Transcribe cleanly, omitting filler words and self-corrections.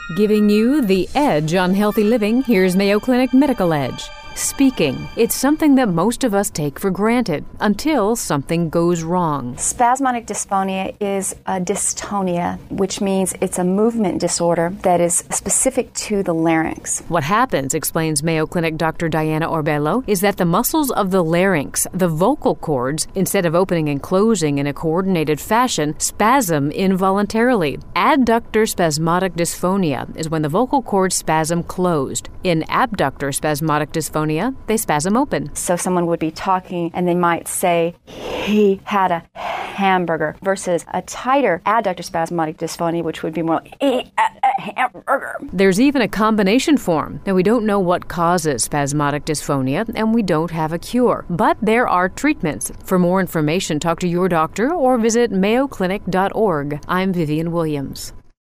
Giving you the edge on healthy living, here's Mayo Clinic Medical Edge. Speaking. It's something that most of us take for granted until something goes wrong. Spasmodic dysphonia is a dystonia, which means it's a movement disorder that is specific to the larynx. What happens, explains Mayo Clinic Dr. Diana Orbello, is that the muscles of the larynx, the vocal cords, instead of opening and closing in a coordinated fashion, spasm involuntarily. Adductor spasmodic dysphonia is when the vocal cords spasm closed. In abductor spasmodic dysphonia, they spasm open. So someone would be talking and they might say, he had a hamburger, versus a tighter adductor spasmodic dysphonia, which would be more like, he had a hamburger. There's even a combination form. Now, we don't know what causes spasmodic dysphonia, and we don't have a cure. But there are treatments. For more information, talk to your doctor or visit mayoclinic.org. I'm Vivian Williams.